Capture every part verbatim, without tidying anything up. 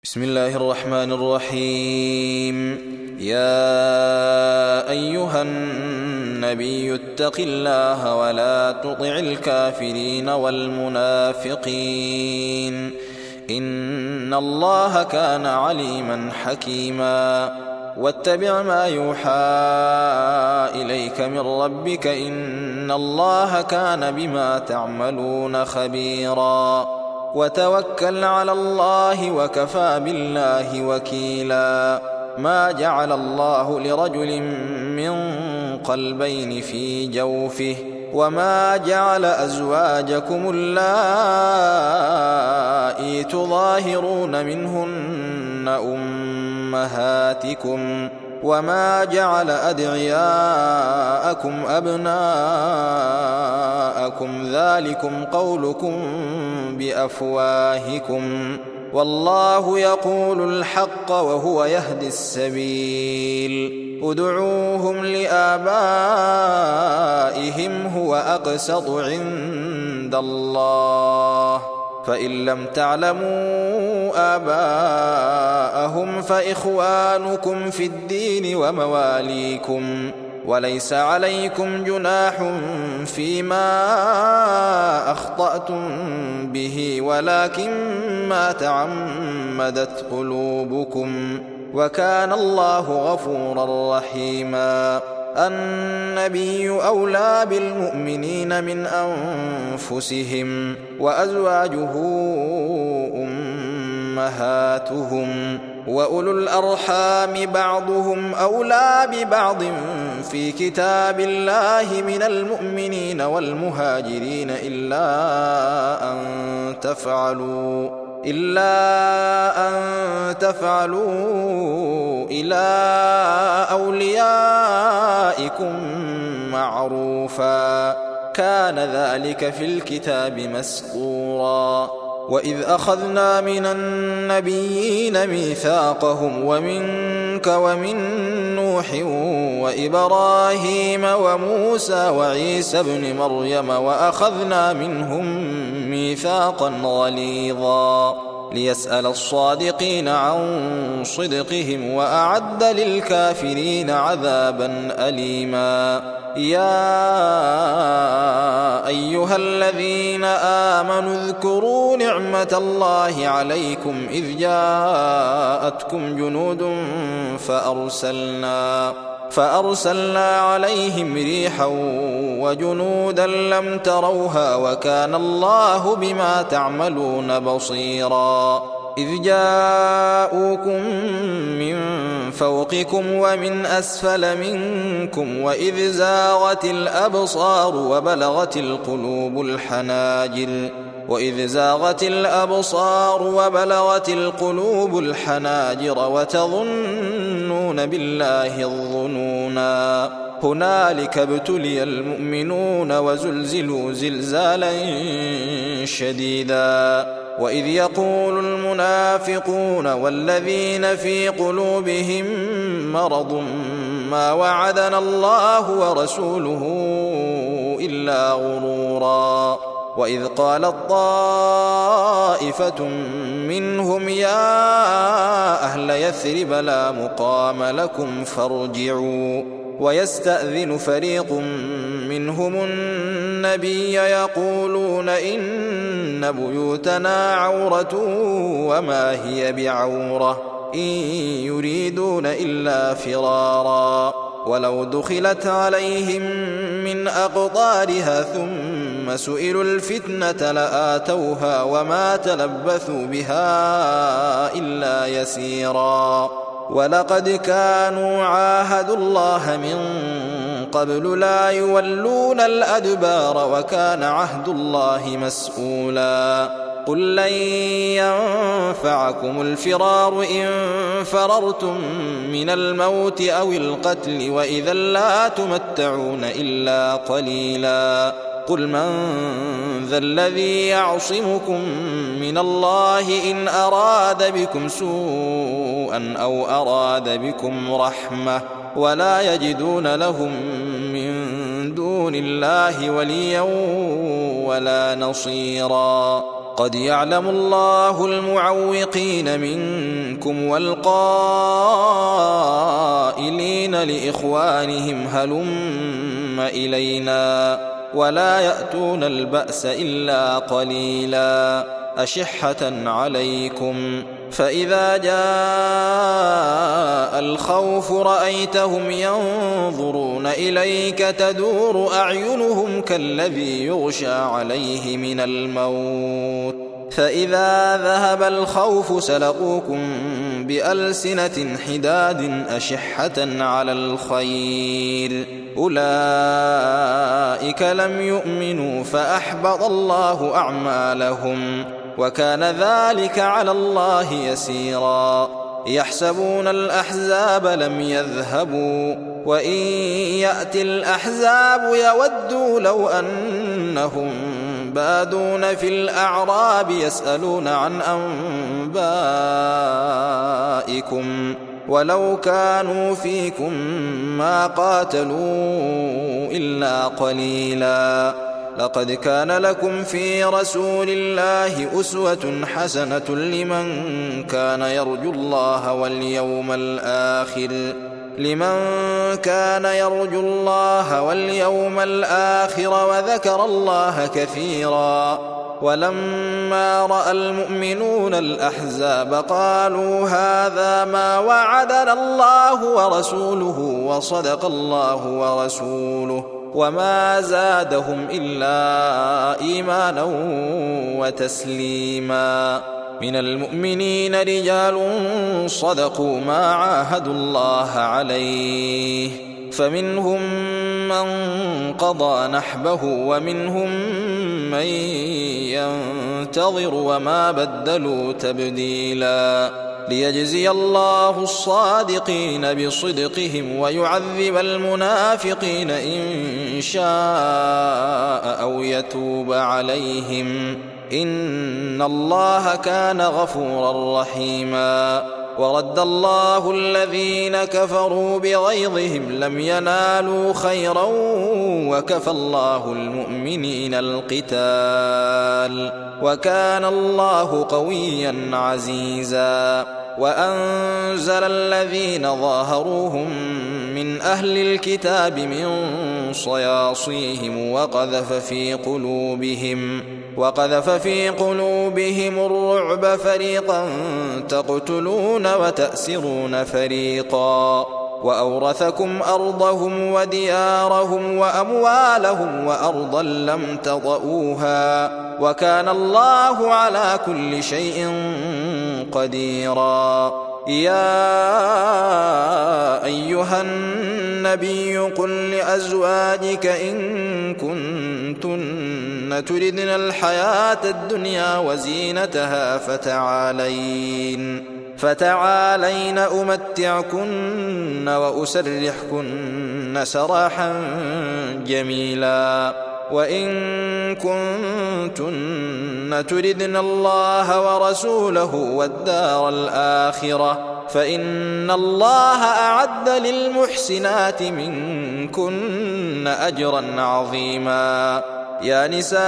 بسم الله الرحمن الرحيم. يا أيها النبي اتق الله ولا تطع الكافرين والمنافقين إن الله كان عليما حكيما. واتبع ما يوحى إليك من ربك إن الله كان بما تعملون خبيرا. وتوكل على الله وكفى بالله وكيلا. ما جعل الله لرجل من قلبين في جوفه وما جعل أزواجكم اللائي تظاهرون منهن أمهاتكم وما جعل أدعياءكم أبناءكم ذلكم قولكم بأفواهكم والله يقول الحق وهو يهدي السبيل. ادعوهم لآبائهم هو أقسط عند الله فإن لم تعلموا آباءهم فإخوانكم في الدين ومواليكم وليس عليكم جناح فيما أخطأتم به ولكن ما تعمدت قلوبكم وكان الله غفورا رحيما. النبي أولى بالمؤمنين من أنفسهم وأزواجه أمهاتهم وأولو الأرحام بعضهم أولى ببعض في كتاب الله من المؤمنين والمهاجرين إلا أن تفعلوا إلا أن تفعلوا إلى أوليائكم معروفا كان ذلك في الكتاب مسطورا. وإذ أخذنا من النبيين ميثاقهم ومنك ومن نوح وإبراهيم وموسى وعيسى ابن مريم وأخذنا منهم ميثاقا غليظا ليسأل الصادقين عن صدقهم وأعد للكافرين عذابا أليما. يا أيها الذين آمنوا اذكروا نعمة الله عليكم إذ جاءتكم جنود فأرسلنا فأرسلنا عليهم ريحا وجنودا لم تروها وكان الله بما تعملون بصيرا. إذ جاءوكم من فوقكم ومن أسفل منكم وإذ زاغت الأبصار وبلغت القلوب الحناجر وإذ زاغت الأبصار وبلغت القلوب الحناجر وتظنون بالله الظنونا. هنالك ابتلي المؤمنون وزلزلوا زلزالا شديدا. وإذ يقول المنافقون والذين في قلوبهم مرض ما وعدنا الله ورسوله إلا غرورا. وإذ قالت طائفة منهم يا أهل يثرب لا مقام لكم فارجعوا ويستأذن فريق منهم النبي يقولون إن بيوتنا عورة وما هي بعورة إن يريدون إلا فرارا ولو دخلت عليهم من أقطارها ثم سئلوا الفتنة لآتوها وما تلبثوا بها إلا يسيرا. ولقد كانوا عاهدوا الله من قبل لا يولون الأدبار وكان عهد الله مسؤولا. قل لن ينفعكم الفرار إن فررتم من الموت أو القتل وإذا لا تمتعون إلا قليلا. قل من ذا الذي يعصمكم من الله إن أراد بكم سوءا أو أراد بكم رحمة ولا يجدون لهم من دون الله وليا ولا نصيرا. قد يعلم الله المعوقين منكم والقائلين لإخوانهم هلم إلينا ولا يأتون البأس إلا قليلا أشحة عليكم فإذا جاء الخوف رأيتهم ينظرون إليك تدور أعينهم كالذي يغشى عليه من الموت فإذا ذهب الخوف سلقوكم بألسنة حداد أشحة على الخير أولئك لم يؤمنوا فأحبط الله أعمالهم وكان ذلك على الله يسيرا يحسبون الأحزاب لم يذهبوا وإن يأتي الأحزاب يودوا لو أنهم بادون في الأعراب يسألون عن أنبائكم ولو كانوا فيكم ما قاتلوا إلا قليلا لقد كان لكم في رسول الله أسوة حسنة لمن كان يرجو الله واليوم الآخر لمن كان يرجو الله واليوم الآخر وذكر الله كثيرا ولما رأى المؤمنون الأحزاب قالوا هذا ما وعدنا الله ورسوله وصدق الله ورسوله وما زادهم إلا إيمانا وتسليما من المؤمنين رجال صدقوا ما عاهدوا الله عليه فمنهم من قضى نحبه ومنهم من ينتظر وما بدلوا تبديلا ليجزي الله الصادقين بصدقهم ويعذب المنافقين إن شاء أو يتوب عليهم إن الله كان غفورا رحيما ورد الله الذين كفروا بغيظهم لم ينالوا خيرا وكفى الله المؤمنين القتال وكان الله قويا عزيزا وأنزل الذين ظاهروهم من أهل الكتاب من صياصيهم وقذف في قلوبهم وقذف في قلوبهم الرعب فريقا تقتلون وتأسرون فريقا وأورثكم أرضهم وديارهم وأموالهم وأرضا لم تطئوها وكان الله على كل شيء قديرا يا أيها النبي قل لأزواجك إن كنتن تردن الحياة الدنيا وزينتها فتعالين فتعالين أمتعكن وأسرحكن سراحا جميلا وإن كنتن تردن الله ورسوله والدار الآخرة فإن الله أعد للمحسنات منكن أجرا عظيما يا نساء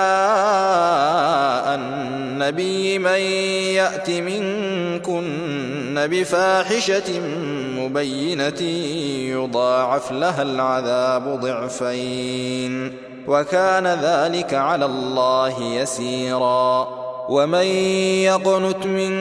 النبي من يأت منكن بفاحشة مبينة يضاعف لها العذاب ضعفين وكان ذلك على الله يسيرا ومن يقنت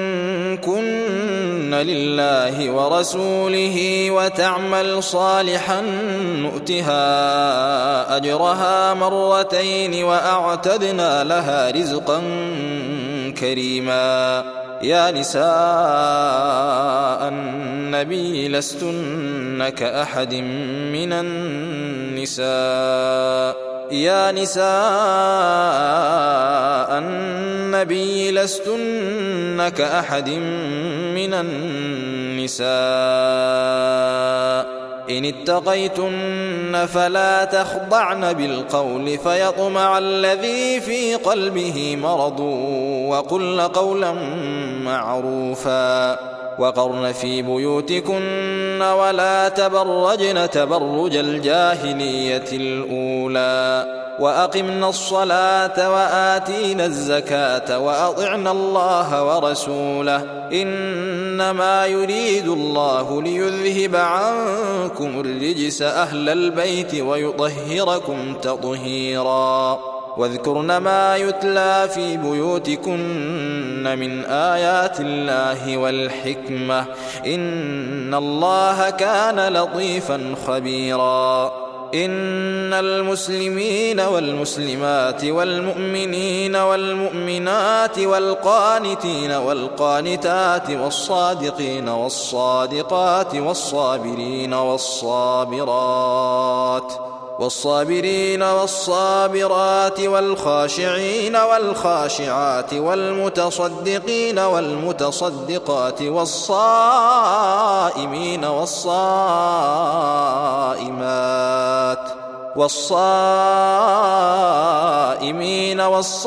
منكن لله ورسوله وتعمل صالحا نؤتها أجرها مرتين وأعتدنا لها رزقا كريما يا نساء النبي لستن كأحد من النساء يا نساء النبي لستن كأحد من النساء إن اتقيتن فلا تخضعن بالقول فيطمع الذي في قلبه مرض وقلن قولا معروفا وقرن في بيوتكن ولا تبرجن تبرج الجاهلية الأولى وأقمنا الصلاة وآتينا الزكاة وأطعنا الله ورسوله إنما يريد الله ليذهب عنكم الرجس أهل البيت ويطهركم تطهيرا واذكرن ما يتلى في بيوتكن من آيات الله والحكمة إن الله كان لطيفا خبيرا إن المسلمين والمسلمات والمؤمنين والمؤمنات والقانتين والقانتات والصادقين والصادقات والصابرين والصابرات والصابرين والصابرات والخاشعين والخاشعات والمتصدقين والمتصدقات والصائمين والصائمات والصائمين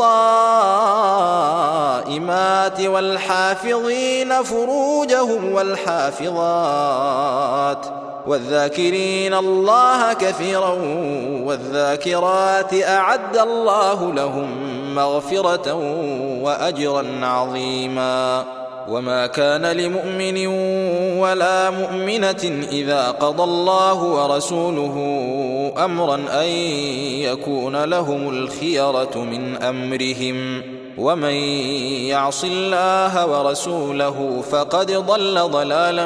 والصائمات والحافظين فروجهم والحافظات والذاكرين الله كثيرا والذاكرات أعد الله لهم مغفرة وأجرا عظيما وما كان لمؤمن ولا مؤمنة إذا قضى الله ورسوله أمرا أن يكون لهم الخيرة من أمرهم ومن يعص الله ورسوله فقد ضل ضلالا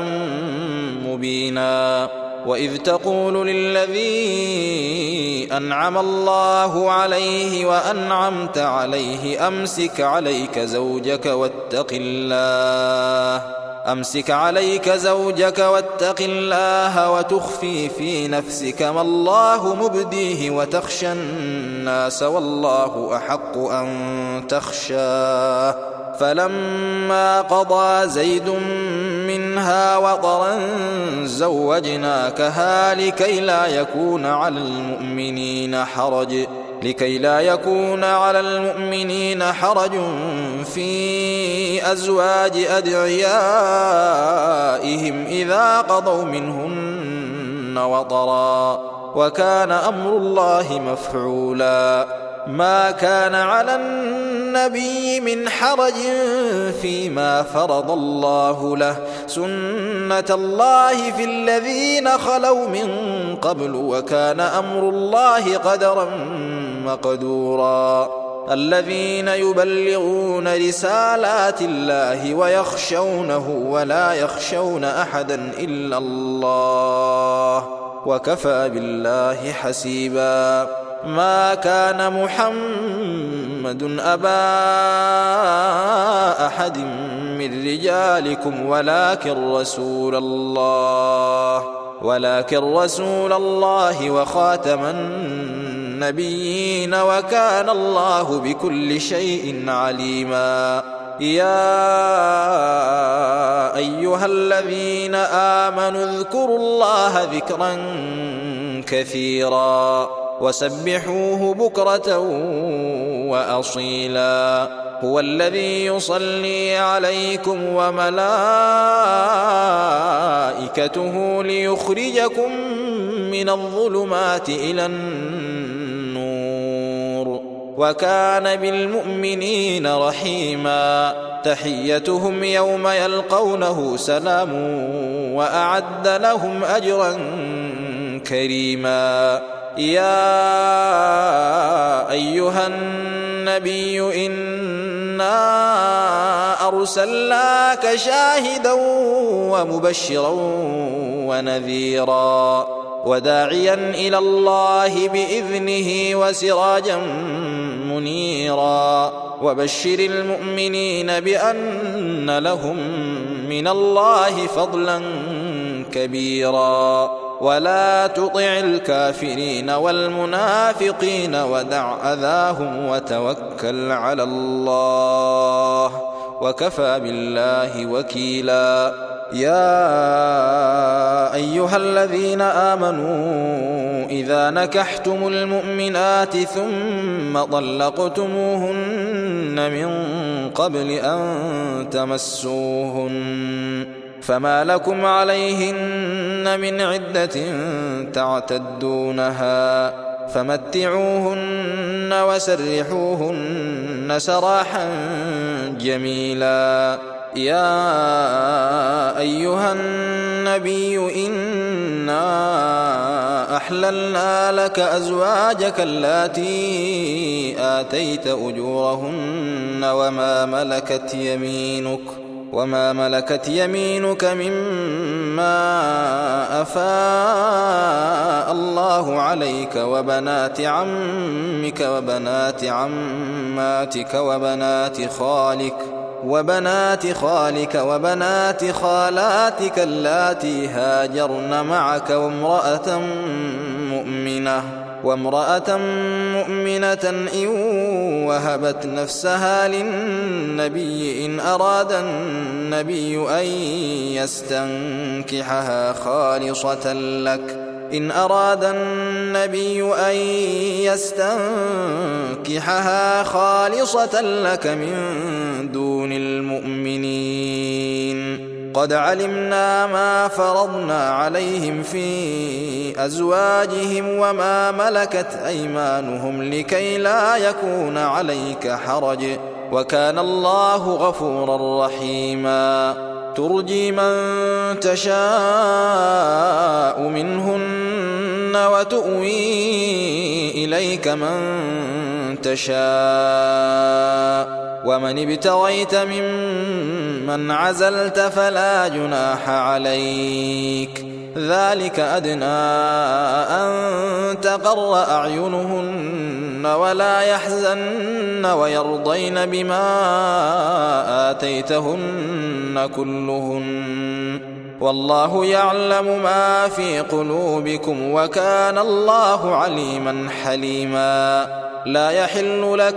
مبينا وإذ تقول للذي أنعم الله عليه وأنعمت عليه أمسك عليك زوجك واتق الله أمسك عليك زوجك واتق الله وتخفي في نفسك ما الله مبديه وتخشى الناس والله أحق أن تخشاه فلما قضى زيد منها وطرا زوجناكها لكي لا يكون على المؤمنين حرج لكي لا يكون على المؤمنين حرج في أزواج أدعيائهم إذا قضوا منهن وطرا وكان أمر الله مفعولا ما كان على النبي من حرج فيما فرض الله له سنة الله في الذين خلوا من قبل وكان أمر الله قدرا مقدورا الذين يبلغون رسالات الله ويخشونه ولا يخشون أحدا إلا الله وكفى بالله حسيبا ما كان محمد أبا أحد من رجالكم ولكن رسول الله ولكن رسول الله وخاتم النبيين وكان الله بكل شيء عليما يا أيها الذين آمنوا اذكروا الله ذكرا كثيرا وسبحوه بكرة وأصيلا هو الذي يصلي عليكم وملائكته ليخرجكم من الظلمات إلى النور وكان بالمؤمنين رحيما تحيتهم يوم يلقونه سلام وأعد لهم أجرا كريما يا أيها النبي إنا أرسلناك شاهدا ومبشرا ونذيرا وداعيا إلى الله بإذنه وسراجا منيرا وبشر المؤمنين بأن لهم من الله فضلا كبيرا ولا تطع الكافرين والمنافقين ودع أذاهم وتوكل على الله وكفى بالله وكيلا يا أيها الذين آمنوا إذا نكحتم المؤمنات ثم طلقتموهن من قبل أن تمسوهن فما لكم عليهن من عدة تعتدونها فمتعوهن وسرحوهن سراحا جميلا. يا أيها النبي إنا أحللنا لك أزواجك اللاتي آتيت أجورهن وما ملكت يمينك وما ملكت يمينك مما أفاء الله عليك وبنات عمك وبنات عماتك وبنات خالك وبنات خالك وبنات خالاتك اللاتي هاجرن معك وامرأة مؤمنة وامرأة مؤمنة إن وهبت نفسها للنبي إن أراد النبي أن يستنكحها خالصة لك إن أراد النبي أن يستنكحها خالصة لك من دون المؤمنين. قد علمنا ما فرضنا عليهم في أزواجهم وما ملكت أيمانهم لكي لا يكون عليك حرج وكان الله غفورا رحيما. ترجي من تشاء منهن وتؤوي إليك من تشاء ومن ابتغيت ممن عزلت فلا جناح عليك ذلك أدنى أن تقر أعينهن ولا يحزن ويرضين بما آتيتهن كلهن والله يعلم ما في قلوبكم وكان الله عليما حليما. لا يحل لك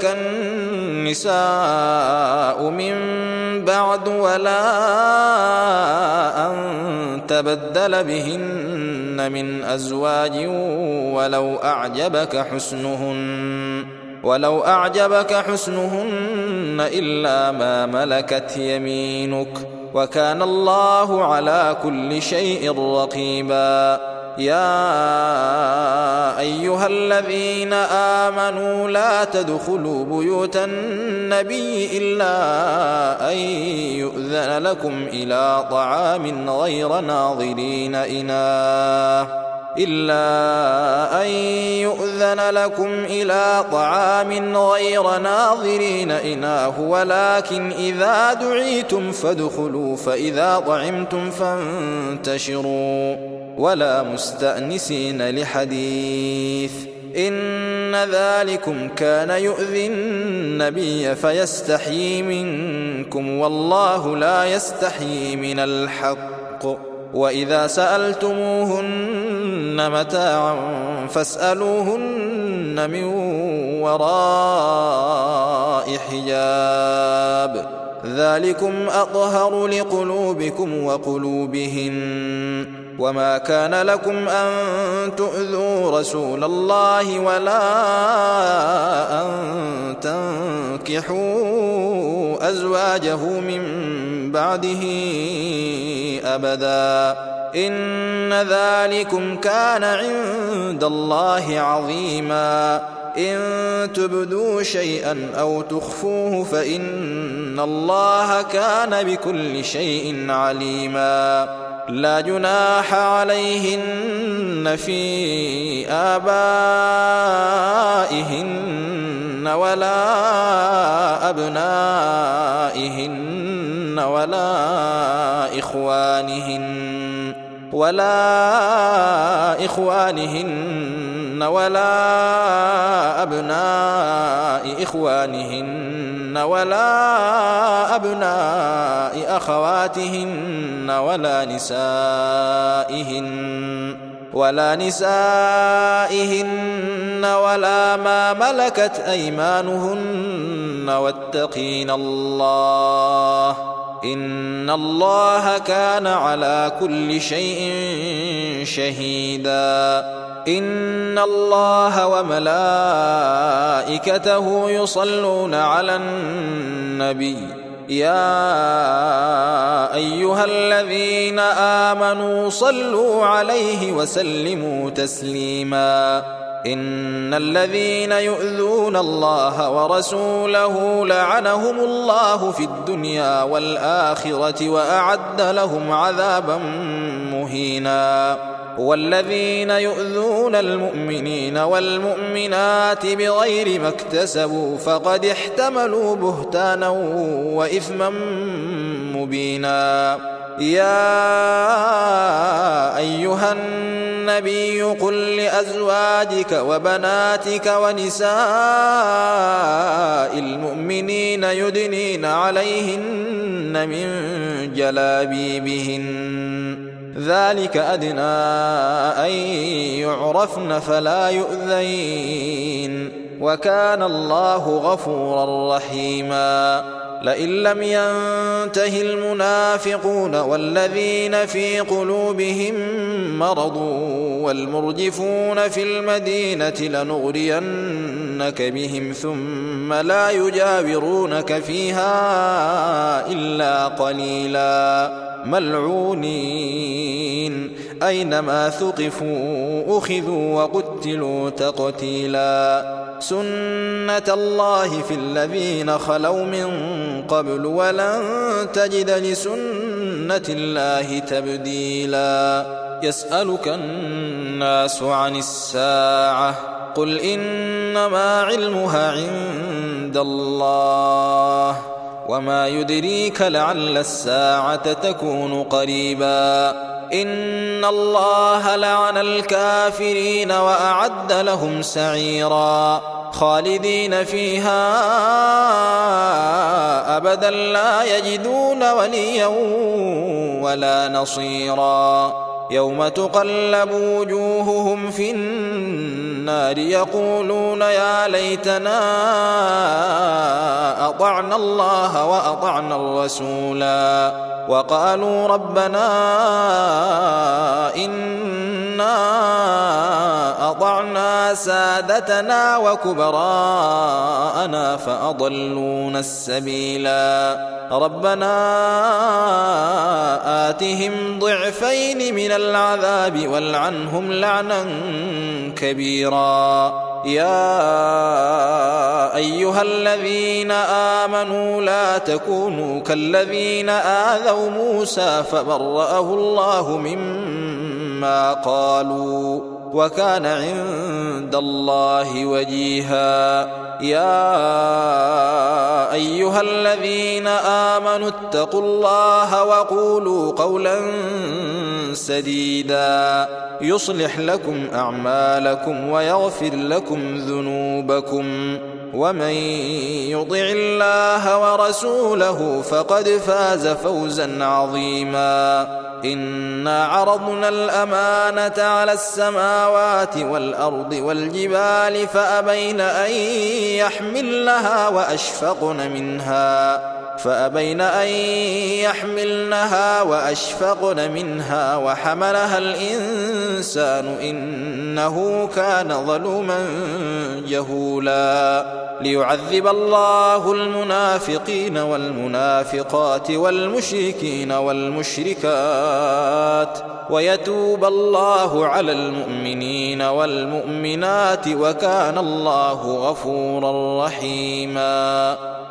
النساء من بعد ولا أن تبدل بهن من أزواج ولو أعجبك حسنهن ولو أعجبك حسنهن إلا ما ملكت يمينك وكان الله على كل شيء رقيبا. يا أيها الذين آمنوا لا تدخلوا بيوت النبي إلا أن يؤذن لكم إلى طعام غير ناظرين إناه إلا أن يؤذن لكم إلى طعام غير ناظرين إناه ولكن إذا دعيتم فادخلوا فإذا طعمتم فانتشروا ولا مستأنسين لحديث إن ذلكم كان يؤذي النبي فيستحيي منكم والله لا يستحيي من الحق. وإذا سألتموهن متاعا فاسألوهن من وراء حجاب ذلكم أطهر لقلوبكم وقلوبهن. وما كان لكم أن تؤذوا رسول الله ولا أن تنكحوا أزواجه من بعده أبدا إن ذلكم كان عند الله عظيما. إن تبدوا شيئا أو تخفوه فإن الله كان بكل شيء عليما. لا جناح عليهن في آبائهن ولا أبنائهن ولا إخوانهن ولا إخوانهن ولا أبناء إخوانهن ولا أبناء أخواتهن ولا نسائهن ولا نسائهن ولا ما ملكت أيمانهن واتقين الله إن الله كان على كل شيء شهيدا. إن الله وملائكته يصلون على النبي يا أيها الذين آمنوا صلوا عليه وسلموا تسليما إن الذين يؤذون الله ورسوله لعنهم الله في الدنيا والآخرة وأعد لهم عذابا مهينا والذين يؤذون المؤمنين والمؤمنات بغير ما اكتسبوا فقد احتملوا بهتانا وإثما مبينا يا أيها النبي قل لأزواجك وبناتك ونساء المؤمنين يدنين عليهن من جلابيبهن ذلك أدنى أن يعرفن فلا يؤذين وكان الله غفورا رحيما لئن لم ينته المنافقون والذين في قلوبهم مرض والمرجفون في المدينة لنغرينك بهم ثم لا يجاورونك فيها إلا قليلا ملعونين أينما ثقفوا أخذوا وقتلوا تقتيلا سنة الله في الذين خلوا من قبل ولن تجد لسنة الله تبديلا يسألك الناس عن الساعة قل إنما علمها عند الله وما يدريك لعل الساعة تكون قريبا إن الله لعن الكافرين وأعد لهم سعيرا خالدين فيها أبدا لا يجدون وليا ولا نصيرا يوم تقلب وجوههم في النار يقولون يا ليتنا أطعنا الله وأطعنا الرسولا وقالوا ربنا إنا أطعنا سادتنا وكبراءنا فأضلونا السبيلا ربنا آتهم ضعفين من العذاب والعنهم لعنا كبيرا يا أيها الذين آمنوا لا تكونوا كالذين آذوا موسى فبرأه الله مما قالوا وكان عند الله وجيها يا أيها الذين آمنوا اتقوا الله وقولوا قولا سديدا يصلح لكم أعمالكم ويغفر لكم ذنوبكم ومن يطع الله ورسوله فقد فاز فوزا عظيما إنا عرضنا الأمانة على السماوات والأرض والجبال فأبين أن يحملنها وأشفقن منها فأبين أن يحملنها وأشفقن منها وحملها الإنسان إنه كان ظلوما جهولا ليعذب الله المنافقين والمنافقات والمشركين والمشركات ويتوب الله على المؤمنين والمؤمنات وكان الله غفورا رحيما